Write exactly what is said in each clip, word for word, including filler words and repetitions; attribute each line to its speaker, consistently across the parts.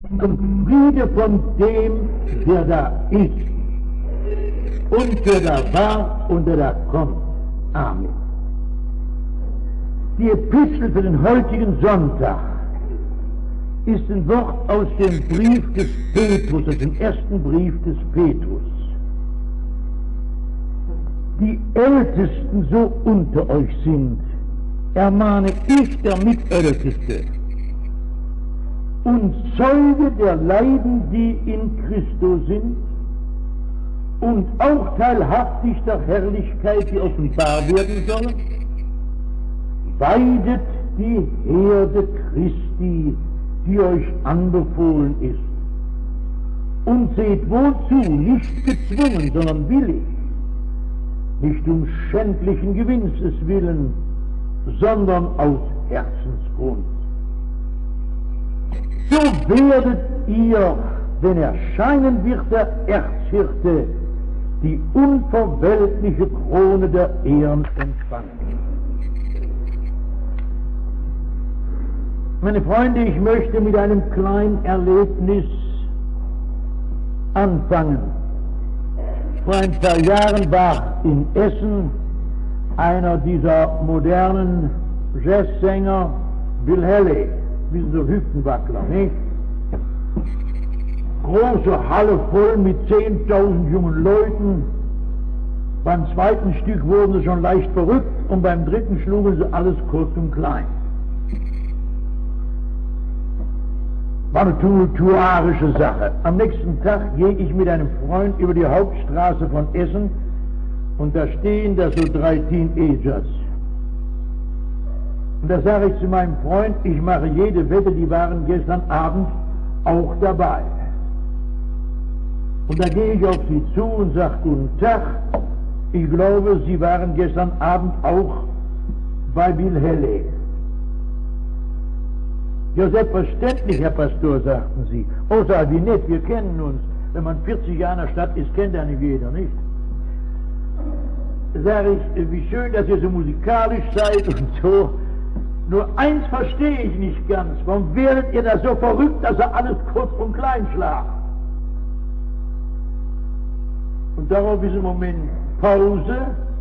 Speaker 1: und Friede von dem, der da ist und der da war und der da kommt. Amen. Die Epistel für den heutigen Sonntag ist ein Wort aus dem Brief des Petrus, aus dem ersten Brief des Petrus. Die Ältesten so unter euch sind, ermahne ich, der Mitälteste und Zeuge der Leiden, die in Christus sind, und auch teilhaftig der Herrlichkeit, die offenbar werden soll, weidet die Herde Christi, die euch anbefohlen ist, und seht wohl zu, nicht gezwungen, sondern willig, nicht um schändlichen Gewinnes willen, sondern aus Herzensgrund. So werdet ihr, wenn erscheinen wird der Erzhirte, die unverweltliche Krone der Ehren empfangen. Meine Freunde, ich möchte mit einem kleinen Erlebnis anfangen. Vor ein paar Jahren war in Essen einer dieser modernen Jazzsänger, Bill Haley, wissen Sie, Hüftenwackler, nicht? Große Halle voll mit zehntausend jungen Leuten. Beim zweiten Stück wurden sie schon leicht verrückt und beim dritten schlugen sie alles kurz und klein. War eine tumultuarische Sache. Am nächsten Tag gehe ich mit einem Freund über die Hauptstraße von Essen und da stehen da so drei Teenagers. Und da sage ich zu meinem Freund, ich mache jede Wette, die waren gestern Abend auch dabei. Und da gehe ich auf sie zu und sage, guten Tag, ich glaube, Sie waren gestern Abend auch bei Bill Haley. Ja, selbstverständlich, Herr Pastor, sagten sie. Oh, sag, wie nett, wir kennen uns. Wenn man vierzig Jahre in der Stadt ist, kennt ja nicht jeder, nicht? Sag ich, wie schön, dass ihr so musikalisch seid und so. Nur eins verstehe ich nicht ganz. Warum werdet ihr da so verrückt, dass ihr alles kurz und klein schlagt? Und darauf ist im Moment Pause.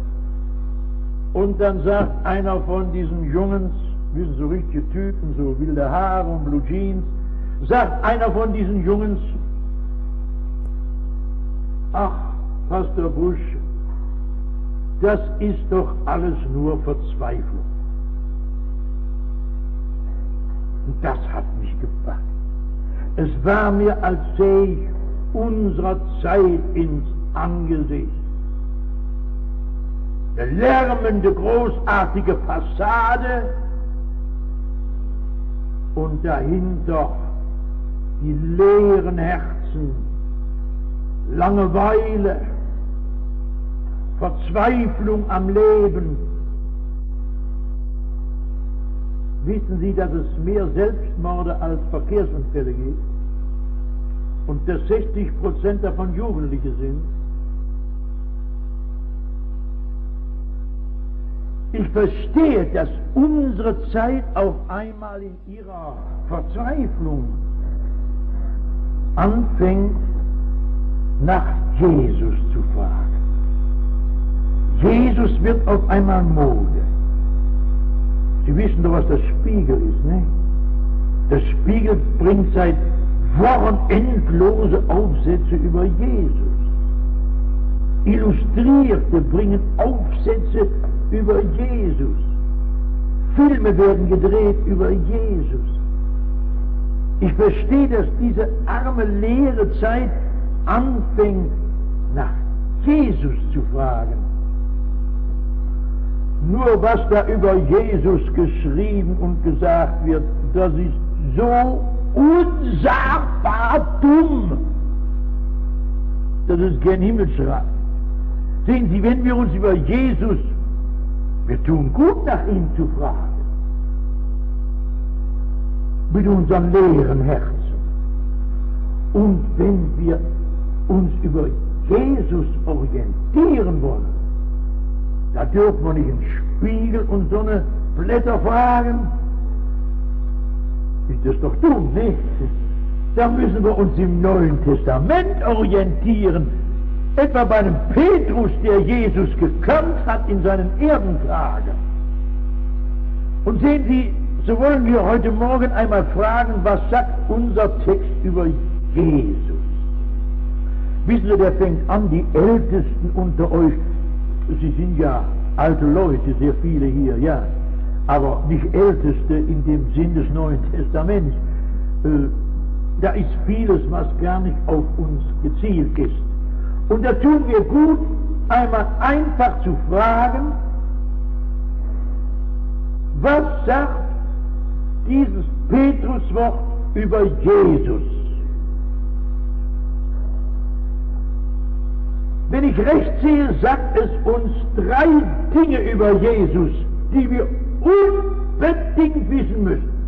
Speaker 1: Und dann sagt einer von diesen Jungs, wissen so richtige Typen, so wilde Haare und Blue Jeans, sagt einer von diesen Jungs, ach, Pastor Busch, das ist doch alles nur Verzweiflung. Und das hat mich gepackt. Es war mir, als sähe ich unserer Zeit ins Angesicht. Eine lärmende, großartige Fassade und dahinter die leeren Herzen, Langeweile, Verzweiflung am Leben. Wissen Sie, dass es mehr Selbstmorde als Verkehrsunfälle gibt und dass sechzig Prozent davon Jugendliche sind? Ich verstehe, dass unsere Zeit auf einmal in ihrer Verzweiflung anfängt, nach Jesus zu fragen. Jesus wird auf einmal Mode. Sie wissen doch, was der Spiegel ist, ne? Der Spiegel bringt seit Wochen endlose Aufsätze über Jesus. Illustrierte bringen Aufsätze über Jesus. Filme werden gedreht über Jesus. Ich verstehe, dass diese arme, leere Zeit anfängt, nach Jesus zu fragen. Nur was da über Jesus geschrieben und gesagt wird, das ist so unsagbar dumm. Das ist kein Himmelsrat. Sehen Sie, wenn wir uns über Jesus, wir tun gut, nach ihm zu fragen, mit unseren leeren Herzen. Und wenn wir uns über Jesus orientieren wollen, da dürfen wir nicht in den Spiegel und so eine Blätter fragen. Ist das doch dumm, nicht? Da müssen wir uns im Neuen Testament orientieren. Etwa bei einem Petrus, der Jesus gekannt hat in seinen Erdentagen. Und sehen Sie, so wollen wir heute Morgen einmal fragen, was sagt unser Text über Jesus? Wissen Sie, der fängt an, die Ältesten unter euch, Sie sind ja alte Leute, sehr viele hier, ja, aber nicht Älteste in dem Sinn des Neuen Testaments. Äh, da ist vieles, was gar nicht auf uns gezielt ist. Und da tun wir gut, einmal einfach zu fragen, was sagt dieses Petruswort über Jesus? Wenn ich recht sehe, sagt es uns drei Dinge über Jesus, die wir unbedingt wissen müssen.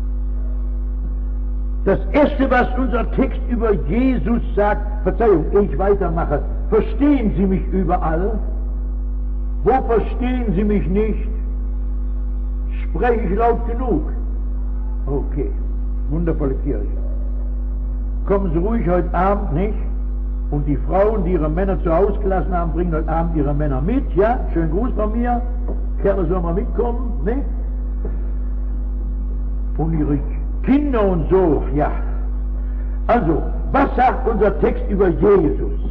Speaker 1: Das erste, was unser Text über Jesus sagt, Verzeihung, ehe ich weitermache, verstehen Sie mich überall? Wo verstehen Sie mich nicht? Spreche ich laut genug? Okay, wundervolle Kirche. Kommen Sie ruhig heute Abend, nicht? Und die Frauen, die ihre Männer zu Hause gelassen haben, bringen heute Abend ihre Männer mit, ja? Schönen Gruß von mir. Kerle sollen mal mitkommen, nicht? Und ihre Kinder und so, ja. Also, was sagt unser Text über Jesus?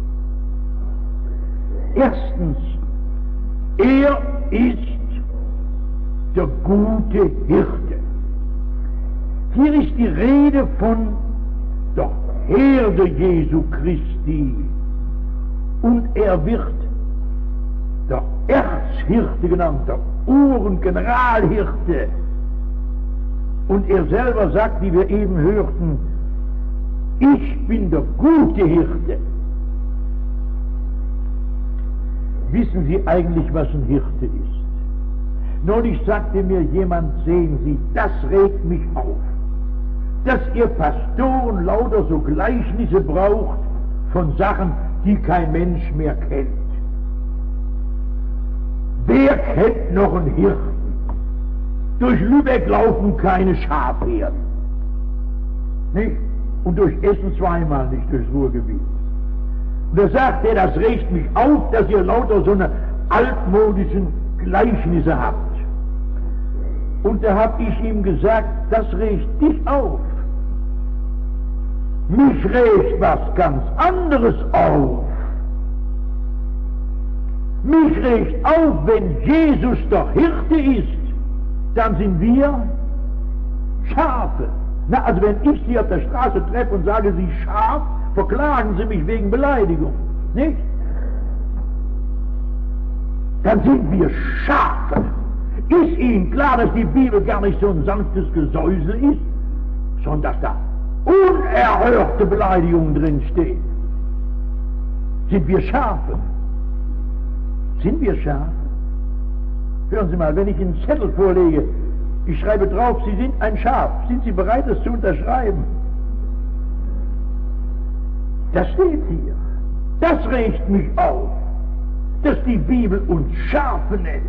Speaker 1: Erstens, er ist der gute Hirte. Hier ist die Rede von der Herde Jesu Christi. Und er wird der Erzhirte genannt, der Uhrengeneralhirte. Und er selber sagt, wie wir eben hörten, ich bin der gute Hirte. Wissen Sie eigentlich, was ein Hirte ist? Neulich sagte mir jemand, sehen Sie, das regt mich auf, dass ihr Pastoren lauter so Gleichnisse braucht von Sachen, die kein Mensch mehr kennt. Wer kennt noch einen Hirten? Durch Lübeck laufen keine Schafherden. Nicht? Und durch Essen zweimal nicht, durchs Ruhrgebiet. Und da sagt er, das regt mich auf, dass ihr lauter so eine altmodischen Gleichnisse habt. Und da habe ich ihm gesagt, das regt dich auf. Mich regt was ganz anderes auf. Mich regt auf, wenn Jesus der Hirte ist, dann sind wir Schafe. Na, also wenn ich Sie auf der Straße treffe und sage, Sie Schaf, verklagen Sie mich wegen Beleidigung, nicht? Dann sind wir Schafe. Ist Ihnen klar, dass die Bibel gar nicht so ein sanftes Gesäusel ist, sondern dass da unerhörte Beleidigungen drin stehen? Sind wir Schafe? Sind wir Schafe? Hören Sie mal, wenn ich einen Zettel vorlege, ich schreibe drauf, Sie sind ein Schaf. Sind Sie bereit, das zu unterschreiben? Das steht hier. Das regt mich auf, dass die Bibel uns Schafe nennt.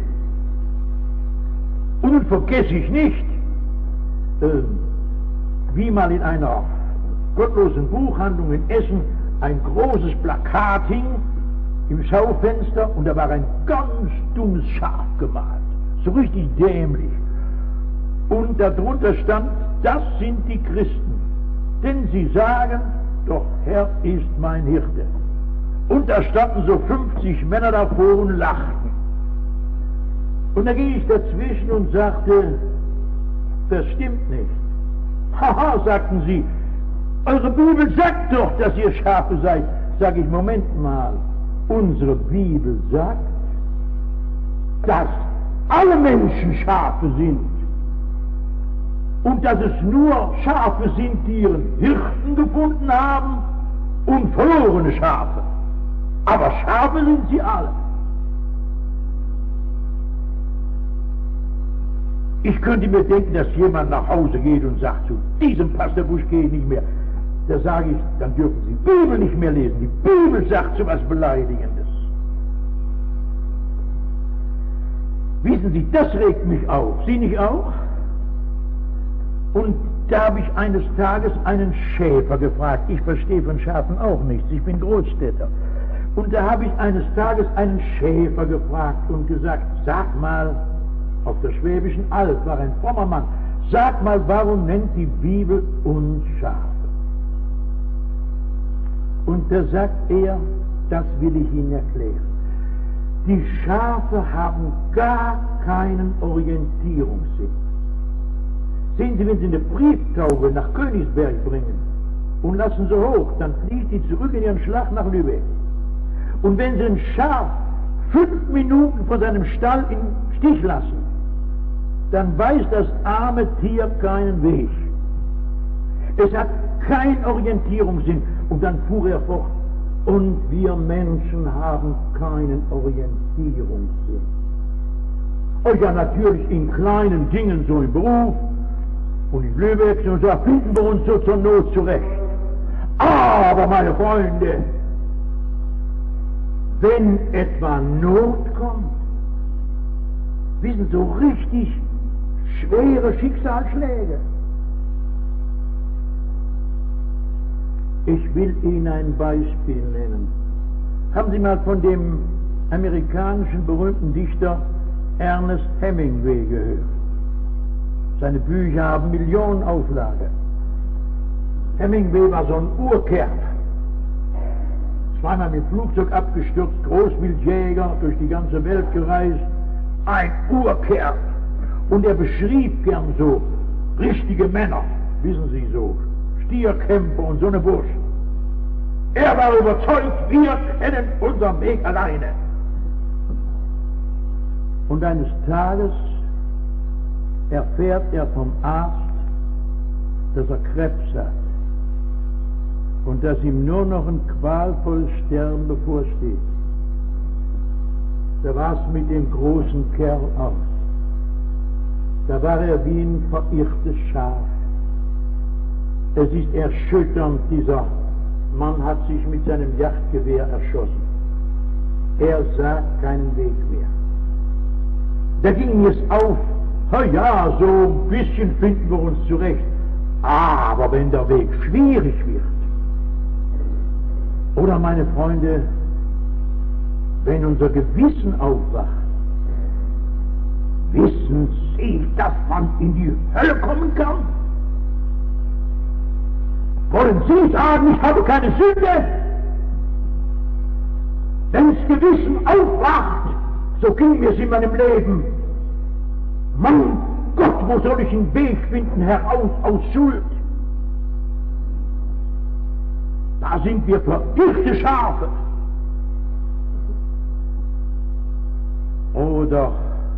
Speaker 1: Und nun vergesse ich nicht, äh, wie mal in einer gottlosen Buchhandlung in Essen ein großes Plakat hing im Schaufenster und da war ein ganz dummes Schaf gemalt, so richtig dämlich. Und darunter stand, das sind die Christen, denn sie sagen, doch Herr ist mein Hirte. Und da standen so fünfzig Männer davor und lachten. Und da ging ich dazwischen und sagte, das stimmt nicht. Haha, sagten sie, eure Bibel sagt doch, dass ihr Schafe seid. Sag ich, Moment mal, unsere Bibel sagt, dass alle Menschen Schafe sind. Und dass es nur Schafe sind, die ihren Hirten gefunden haben und verlorene Schafe. Aber Schafe sind sie alle. Ich könnte mir denken, dass jemand nach Hause geht und sagt, zu diesem Pastor Busch gehe ich nicht mehr. Da sage ich, dann dürfen Sie die Bibel nicht mehr lesen. Die Bibel sagt so was Beleidigendes. Wissen Sie, das regt mich auf. Sie nicht auch? Und da habe ich eines Tages einen Schäfer gefragt. Ich verstehe von Schafen auch nichts, ich bin Großstädter. Und da habe ich eines Tages einen Schäfer gefragt und gesagt, sag mal, auf der Schwäbischen Alb war ein frommer Mann, sag mal, warum nennt die Bibel uns Schafe? Und da sagt er, das will ich Ihnen erklären. Die Schafe haben gar keinen Orientierungssinn. Sehen Sie, wenn Sie eine Brieftaube nach Königsberg bringen und lassen sie hoch, dann fliegt die zurück in ihren Schlag nach Lübeck. Und wenn Sie ein Schaf fünf Minuten von seinem Stall im Stich lassen, dann weiß das arme Tier keinen Weg. Es hat keinen Orientierungssinn. Und dann fuhr er fort. Und wir Menschen haben keinen Orientierungssinn. Oh ja, natürlich in kleinen Dingen, so im Beruf und in Lübeck, und da finden wir uns so zur Not zurecht. Aber, meine Freunde, wenn etwa Not kommt, wissen so richtig schwere Schicksalsschläge. Ich will Ihnen ein Beispiel nennen. Haben Sie mal von dem amerikanischen berühmten Dichter Ernest Hemingway gehört? Seine Bücher haben Millionen Auflage. Hemingway war so ein Urkerl. Zweimal mit dem Flugzeug abgestürzt, Großwildjäger, durch die ganze Welt gereist. Ein Urkerl. Und er beschrieb gern so richtige Männer, wissen Sie so, Stierkämpfer und so eine Burschen. Er war überzeugt, wir kennen unseren Weg alleine. Und eines Tages erfährt er vom Arzt, dass er Krebs hat und dass ihm nur noch ein qualvolles Sterben bevorsteht. Da war es mit dem großen Kerl aus. Da war er wie ein verirrtes Schaf. Es ist erschütternd, dieser Mann hat sich mit seinem Jagdgewehr erschossen. Er sah keinen Weg mehr. Da ging es auf, na ja, so ein bisschen finden wir uns zurecht. Aber wenn der Weg schwierig wird, oder meine Freunde, wenn unser Gewissen aufwacht, wissen Sie, dass man in die Hölle kommen kann? Wollen Sie sagen, ich habe keine Sünde? Wenn das Gewissen aufwacht, so ging es in meinem Leben. Mein Gott, wo soll ich einen Weg finden heraus aus Schuld? Da sind wir verirrte Schafe. Oder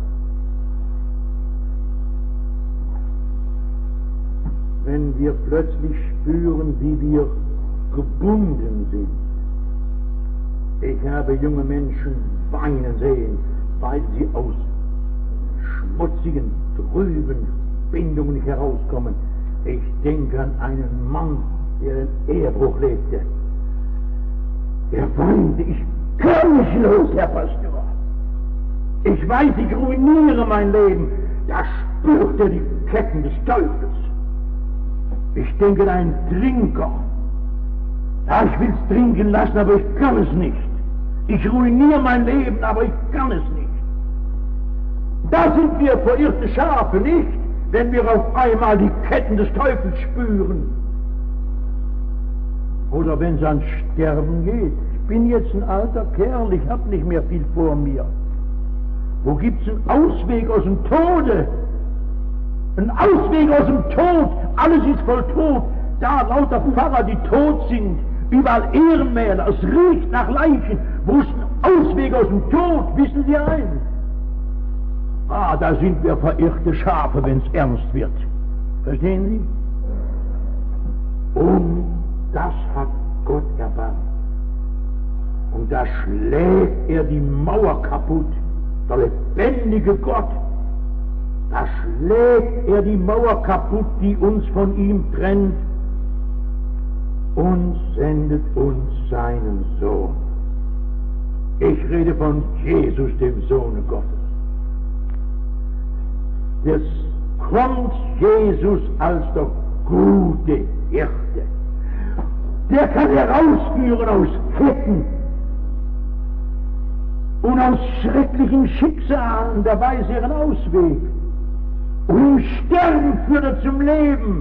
Speaker 1: wenn wir plötzlich spüren, wie wir gebunden sind. Ich habe junge Menschen weinen sehen, weil sie aus schmutzigen, trüben Bindungen nicht herauskommen. Ich denke an einen Mann, der einen Ehebruch lebte. Er weinte, ich kann nicht los, Herr Pastor. Ich weiß, ich ruiniere mein Leben. Da spürt er die Ketten des Teufels. Ich denke an einen Trinker. Ja, ich will es trinken lassen, aber ich kann es nicht. Ich ruiniere mein Leben, aber ich kann es nicht. Da sind wir verirrte Schafe, nicht? Wenn wir auf einmal die Ketten des Teufels spüren. Oder wenn es ans Sterben geht. Ich bin jetzt ein alter Kerl, ich habe nicht mehr viel vor mir. Wo gibt es einen Ausweg aus dem Tode? Ein Ausweg aus dem Tod, alles ist voll Tod. Da lauter Pfarrer, die tot sind, überall Ehrenmäler, es riecht nach Leichen. Wo ist ein Ausweg aus dem Tod, wissen Sie ein? Ah, da sind wir verirrte Schafe, wenn es ernst wird. Verstehen Sie? Und das hat Gott erbarmt. Und da schlägt er die Mauer kaputt, der lebendige Gott. Da schlägt er die Mauer kaputt, die uns von ihm trennt, und sendet uns seinen Sohn. Ich rede von Jesus, dem Sohne Gottes. Es kommt Jesus als der gute Hirte. Der kann herausführen aus Ketten und aus schrecklichen Schicksalen, da weiß er einen Ausweg. Und im Sterben führt er zum Leben.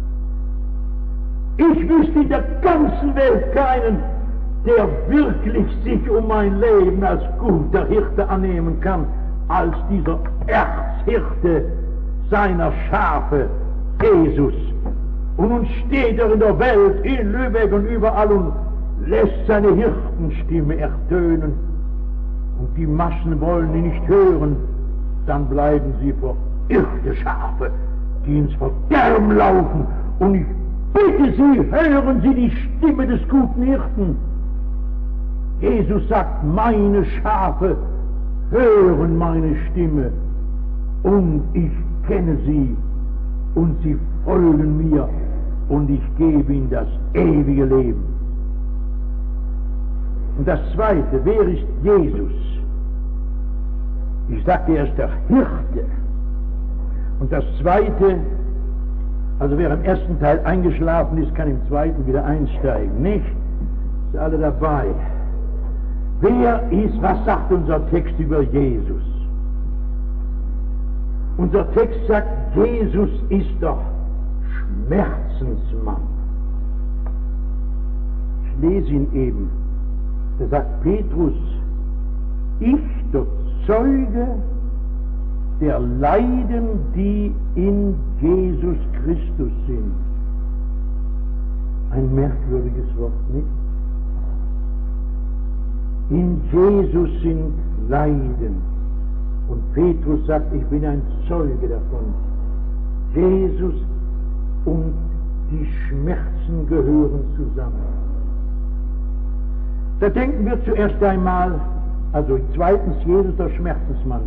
Speaker 1: Ich wüsste in der ganzen Welt keinen, der wirklich sich um mein Leben als guter Hirte annehmen kann, als dieser Erzhirte seiner Schafe, Jesus. Und nun steht er in der Welt, in Lübeck und überall und lässt seine Hirtenstimme ertönen. Und die Massen wollen ihn nicht hören, dann bleiben sie verirrte Schafe, die ins Verderben laufen. Und ich bitte Sie, hören Sie die Stimme des guten Hirten. Jesus sagt, meine Schafe hören meine Stimme und ich kenne sie und sie folgen mir und ich gebe ihnen das ewige Leben. Und das Zweite, wer ist Jesus? Ich sagte, er ist der Hirte. Und das Zweite, also wer im ersten Teil eingeschlafen ist, kann im zweiten wieder einsteigen, nicht? Sind alle dabei? Wer ist, was sagt unser Text über Jesus? Unser Text sagt, Jesus ist doch Schmerzensmann. Ich lese ihn eben. Da sagt Petrus, ich, der Zeuge der Leiden, die in Jesus Christus sind. Ein merkwürdiges Wort, nicht? In Jesus sind Leiden. Und Petrus sagt, ich bin ein Zeuge davon. Jesus und die Schmerzen gehören zusammen. Da denken wir zuerst einmal, also zweitens Jesus der Schmerzensmann.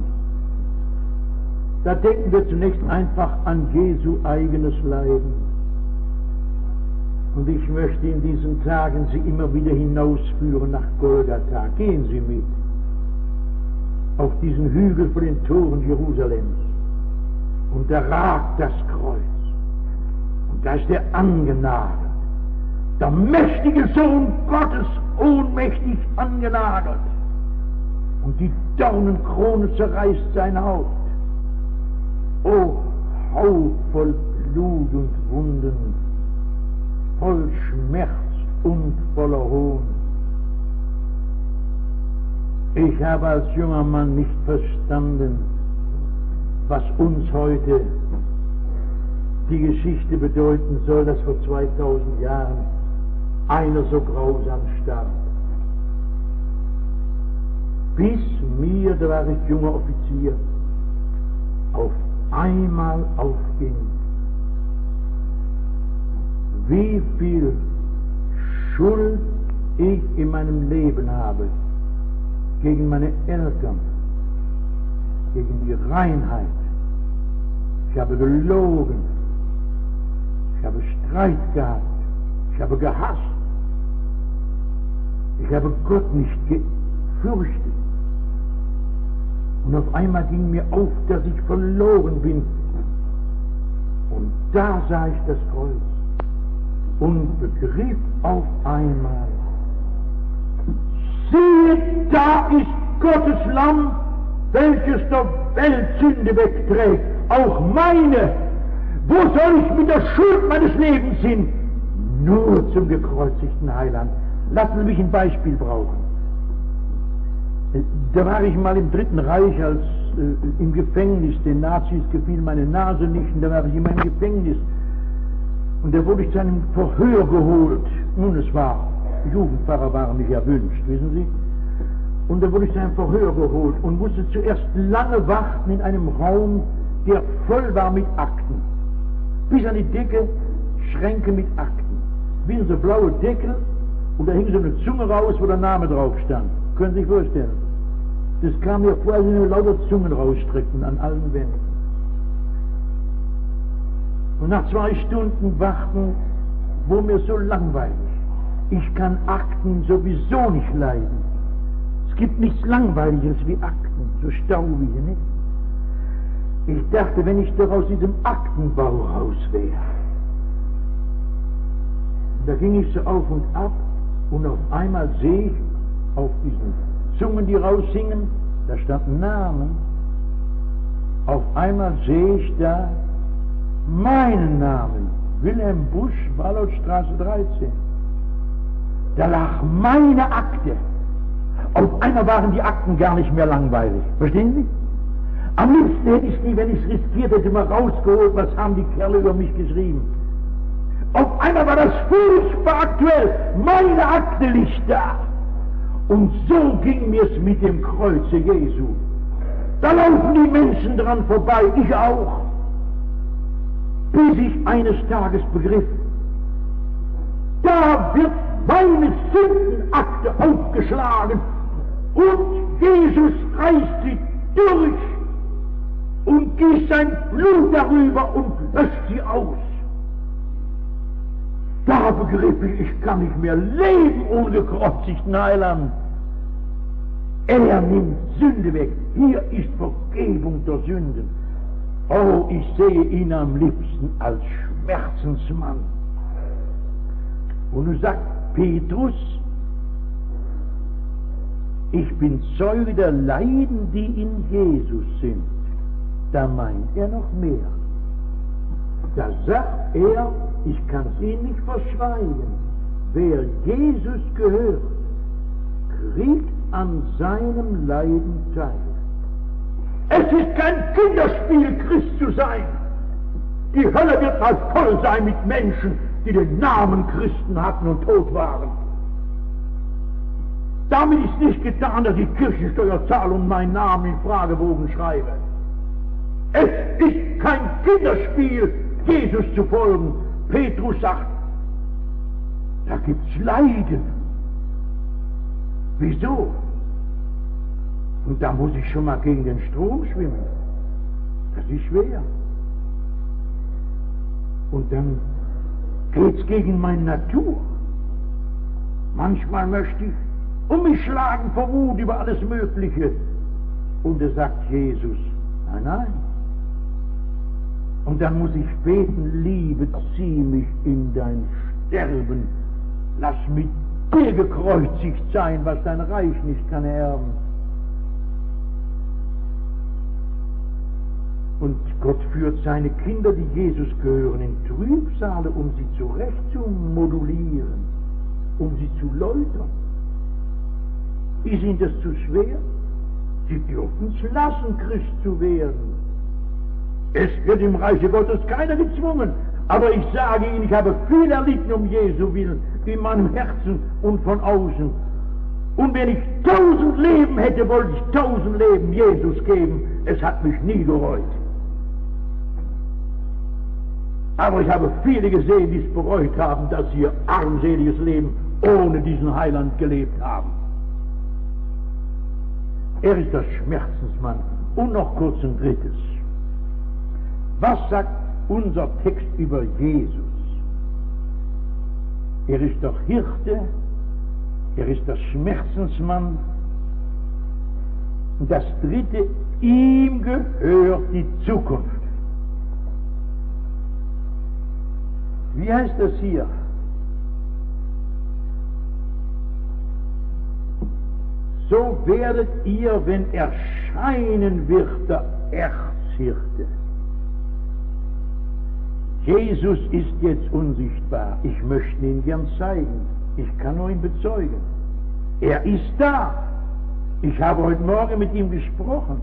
Speaker 1: Da denken wir zunächst einfach an Jesu eigenes Leiden. Und ich möchte in diesen Tagen Sie immer wieder hinausführen nach Golgatha. Gehen Sie mit auf diesen Hügel vor den Toren Jerusalems. Und da ragt das Kreuz. Und da ist er angenagelt. Der mächtige Sohn Gottes, ohnmächtig angenagelt. Und die Dornenkrone zerreißt sein Haupt. O Haut voll Blut und Wunden, voll Schmerz und voller Hohn. Ich habe als junger Mann nicht verstanden, was uns heute die Geschichte bedeuten soll, dass vor zweitausend Jahren einer so grausam starb. Bis mir, da war ich junger Offizier, auf einmal aufging, wie viel Schuld ich in meinem Leben habe gegen meine Eltern, gegen die Reinheit. Ich habe gelogen, ich habe Streit gehabt, ich habe gehasst, ich habe Gott nicht gefürchtet. Und auf einmal ging mir auf, dass ich verloren bin. Und da sah ich das Kreuz und begriff auf einmal, siehe, da ist Gottes Lamm, welches der Welt Sünde wegträgt, auch meine. Wo soll ich mit der Schuld meines Lebens hin? Nur zum gekreuzigten Heiland. Lassen Sie mich ein Beispiel brauchen. Da war ich mal im Dritten Reich als äh, im Gefängnis, den Nazis gefiel meine Nase nicht, und da war ich immer im Gefängnis. Und da wurde ich zu einem Verhör geholt. Nun, es war, Jugendpfarrer waren nicht erwünscht, wissen Sie? Und da wurde ich zu einem Verhör geholt und musste zuerst lange warten in einem Raum, der voll war mit Akten. Bis an die Decke Schränke mit Akten. Wie so blaue Deckel, und da hing so eine Zunge raus, wo der Name drauf stand. Können Sie sich vorstellen? Das kam mir vor, als sie nur lauter Zungen rausstreckten an allen Wänden. Und nach zwei Stunden Warten wurde mir so langweilig. Ich kann Akten sowieso nicht leiden. Es gibt nichts Langweiligeres wie Akten, so staubige, nicht? Ich dachte, wenn ich doch aus diesem Aktenbau raus wäre, da ging ich so auf und ab und auf einmal sehe ich auf diesen Zungen, die raussingen, da stand Namen. Auf einmal sehe ich da meinen Namen, Wilhelm Busch, Wallowstraße dreizehn. Da lag meine Akte. Auf einmal waren die Akten gar nicht mehr langweilig. Verstehen Sie? Am liebsten hätte ich die, wenn ich es riskiert hätte, mal rausgeholt, was haben die Kerle über mich geschrieben. Auf einmal war das furchtbar aktuell. Meine Akte liegt da. Und so ging mir's mit dem Kreuze Jesu. Da laufen die Menschen dran vorbei, ich auch. Bis ich eines Tages begriff, da wird meine Sündenakte aufgeschlagen und Jesus reißt sie durch und gießt sein Blut darüber und löscht sie aus. Da begriff ich, ich kann nicht mehr leben ohne gekreuzigten Heiland. Er nimmt Sünde weg. Hier ist Vergebung der Sünden. Oh, ich sehe ihn am liebsten als Schmerzensmann. Und nun sagt Petrus, ich bin Zeuge der Leiden, die in Jesus sind. Da meint er noch mehr. Da sagt er, ich kann es Ihnen nicht verschweigen, wer Jesus gehört, kriegt an seinem Leiden teil. Es ist kein Kinderspiel, Christ zu sein. Die Hölle wird mal voll sein mit Menschen, die den Namen Christen hatten und tot waren. Damit ist nicht getan, dass ich Kirchensteuer zahle und meinen Namen in Fragebogen schreibe. Es ist kein Kinderspiel, Jesus zu folgen. Petrus sagt, da gibt's Leiden. Wieso? Und da muss ich schon mal gegen den Strom schwimmen. Das ist schwer. Und dann geht's gegen meine Natur. Manchmal möchte ich um mich schlagen vor Wut über alles Mögliche. Und da sagt Jesus, nein, nein. Und dann muss ich beten, Liebe, zieh mich in dein Sterben. Lass mit dir gekreuzigt sein, was dein Reich nicht kann erben. Und Gott führt seine Kinder, die Jesus gehören, in Trübsale, um sie zurecht zu modulieren, um sie zu läutern. Ist ihnen das zu schwer? Sie dürfen es lassen, Christ zu werden. Es wird im Reiche Gottes keiner gezwungen. Aber ich sage Ihnen, ich habe viel erlitten um Jesu willen, in meinem Herzen und von außen. Und wenn ich tausend Leben hätte, wollte ich tausend Leben Jesus geben. Es hat mich nie gereut. Aber ich habe viele gesehen, die es bereut haben, dass sie ihr armseliges Leben ohne diesen Heiland gelebt haben. Er ist der Schmerzensmann. Und noch kurz ein drittes. Was sagt unser Text über Jesus? Er ist der Hirte, er ist der Schmerzensmann. Und das dritte, ihm gehört die Zukunft. Wie heißt das hier? So werdet ihr, wenn erscheinen wird der Erzhirte. Jesus ist jetzt unsichtbar. Ich möchte ihn gern zeigen. Ich kann nur ihn bezeugen. Er ist da. Ich habe heute Morgen mit ihm gesprochen.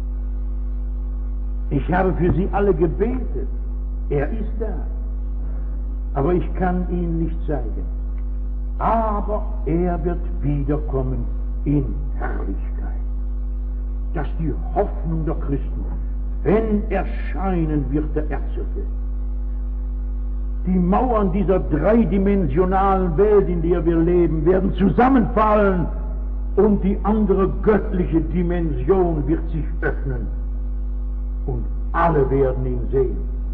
Speaker 1: Ich habe für sie alle gebetet. Er ist da. Aber ich kann ihn nicht zeigen. Aber er wird wiederkommen in Herrlichkeit. Das ist die Hoffnung der Christen. Wenn erscheinen wird der Erzhirte. Die Mauern dieser dreidimensionalen Welt, in der wir leben, werden zusammenfallen und die andere göttliche Dimension wird sich öffnen und alle werden ihn sehen.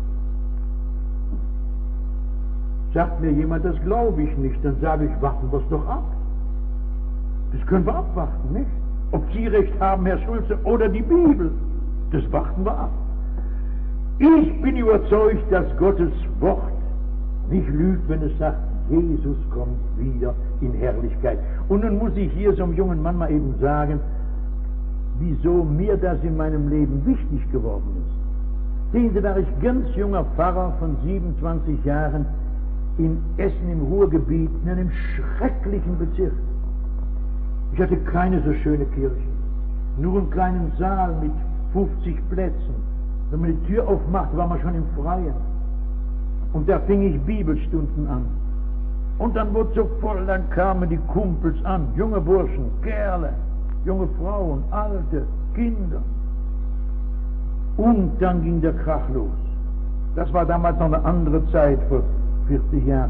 Speaker 1: Sagt mir jemand, das glaube ich nicht, dann sage ich, warten wir es doch ab. Das können wir abwarten, nicht? Ob Sie recht haben, Herr Schulze, oder die Bibel, das warten wir ab. Ich bin überzeugt, dass Gottes Wort nicht lügt, wenn es sagt, Jesus kommt wieder in Herrlichkeit. Und nun muss ich hier so einem jungen Mann mal eben sagen, wieso mir das in meinem Leben wichtig geworden ist. Sehen Sie, da war ich ganz junger Pfarrer von siebenundzwanzig Jahren in Essen im Ruhrgebiet, in einem schrecklichen Bezirk. Ich hatte keine so schöne Kirche, nur einen kleinen Saal mit fünfzig Plätzen. Wenn man die Tür aufmacht, war man schon im Freien. Und da fing ich Bibelstunden an. Und dann wurde es so voll, dann kamen die Kumpels an, junge Burschen, Kerle, junge Frauen, alte, Kinder. Und dann ging der Krach los. Das war damals noch eine andere Zeit, vor vierzig Jahren.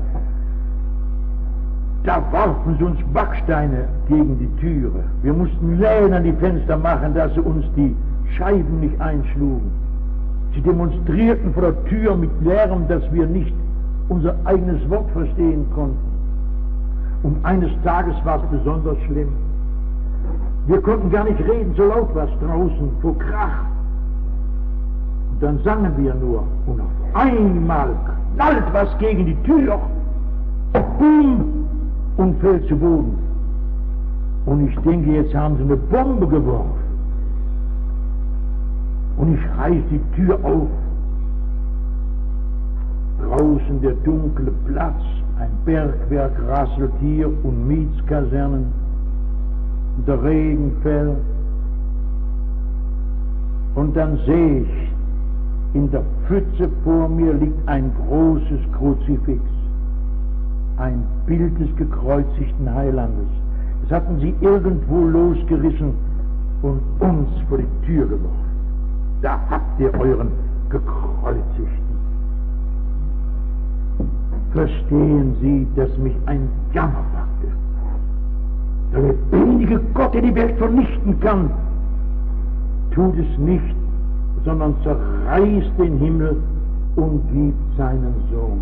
Speaker 1: Da warfen sie uns Backsteine gegen die Türe. Wir mussten Läden an die Fenster machen, dass sie uns die Scheiben nicht einschlugen. Sie demonstrierten vor der Tür mit Lärm, dass wir nicht unser eigenes Wort verstehen konnten. Und eines Tages war es besonders schlimm. Wir konnten gar nicht reden, so laut war es draußen, vor Krach. Und dann sangen wir nur. Und auf einmal knallt was gegen die Tür. Boom! Und fällt zu Boden. Und ich denke, jetzt haben sie eine Bombe geworfen. Und ich reiß die Tür auf. Draußen der dunkle Platz, ein Bergwerk rasselt hier und Mietskasernen. Und der Regen fällt. Und dann sehe ich, in der Pfütze vor mir liegt ein großes Kruzifix. Ein Bild des gekreuzigten Heilandes. Das hatten sie irgendwo losgerissen und uns vor die Tür geworfen. Da habt ihr euren Gekreuzigten. Verstehen Sie, dass mich ein Jammer packte. Der lebendige Gott, der die Welt vernichten kann, tut es nicht, sondern zerreißt den Himmel und gibt seinen Sohn.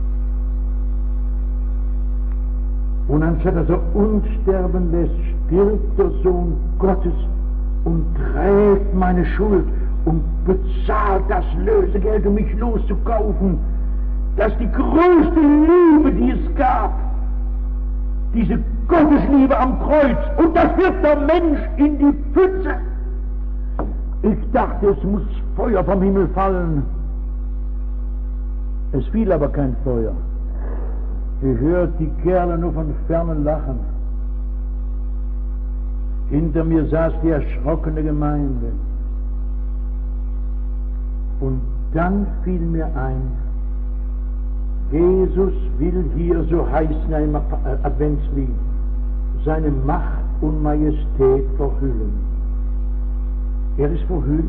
Speaker 1: Und anstatt dass er uns sterben lässt, stirbt der Sohn Gottes und trägt meine Schuld und bezahlt das Lösegeld, um mich loszukaufen. Das ist die größte Liebe, die es gab. Diese Gottesliebe am Kreuz. Und das wirft der Mensch in die Pfütze. Ich dachte, es muss Feuer vom Himmel fallen. Es fiel aber kein Feuer. Ich hörte die Kerle nur von fernen lachen. Hinter mir saß die erschrockene Gemeinde. Und dann fiel mir ein, Jesus will hier, so heißt in einem Adventslied, seine Macht und Majestät verhüllen. Er ist verhüllt.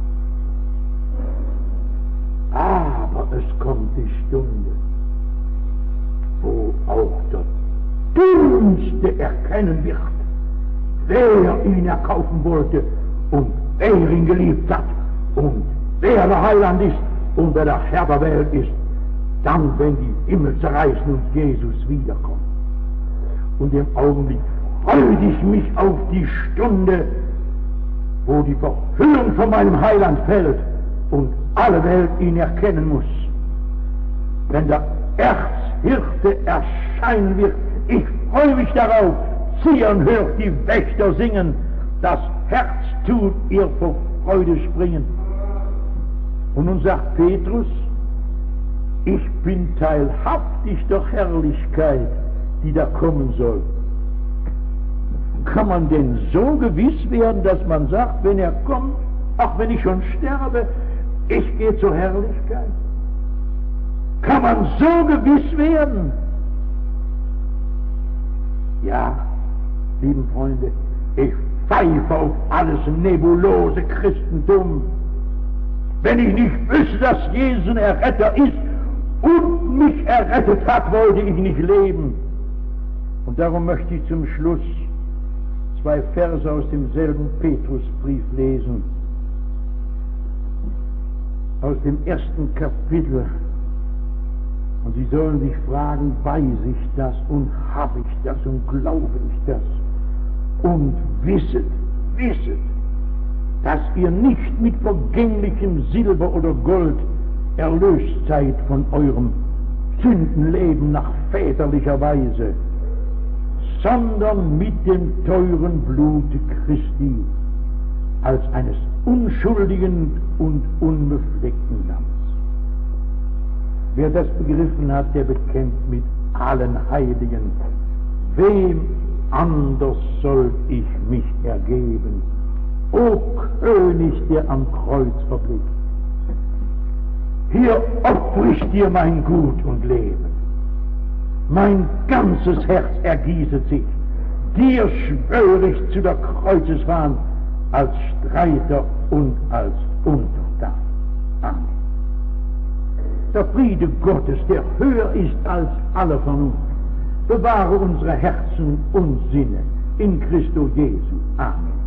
Speaker 1: Aber es kommt die Stunde, wo auch der Dümmste erkennen wird, wer ihn erkaufen wollte und wer ihn geliebt hat und wer der Heiland ist und wer der Herr der Welt ist, dann, wenn die Himmel zerreißen und Jesus wiederkommt. Und im Augenblick freue ich mich auf die Stunde, wo die Verhüllung von meinem Heiland fällt und alle Welt ihn erkennen muss. Wenn der Erzhirte erscheinen wird, ich freue mich darauf, Zion hört die Wächter singen, das Herz tut ihr vor Freude springen. Und nun sagt Petrus, ich bin teilhaftig der Herrlichkeit, die da kommen soll. Kann man denn so gewiss werden, dass man sagt, wenn er kommt, auch wenn ich schon sterbe, ich gehe zur Herrlichkeit? Kann man so gewiss werden? Ja, lieben Freunde, ich pfeife auf alles nebulose Christentum. Wenn ich nicht wüsste, dass Jesus ein Erretter ist und mich errettet hat, wollte ich nicht leben. Und darum möchte ich zum Schluss zwei Verse aus demselben Petrusbrief lesen. Aus dem ersten Kapitel. Und Sie sollen sich fragen, weiß ich das und habe ich das und glaube ich das? Und wisset, wisset, dass ihr nicht mit vergänglichem Silber oder Gold erlöst seid von eurem Sündenleben nach väterlicher Weise, sondern mit dem teuren Blute Christi als eines unschuldigen und unbefleckten Lammes. Wer das begriffen hat, der bekennt mit allen Heiligen: Wem anders sollt ich mich ergeben, o König, der am Kreuz verblickt? Hier opfer ich dir mein Gut und Leben. Mein ganzes Herz ergießet sich. Dir schwöre ich zu der Kreuzeswahn als Streiter und als Untertan. Amen. Der Friede Gottes, der höher ist als alle Vernunft, bewahre unsere Herzen und Sinne in Christo Jesu. Amen.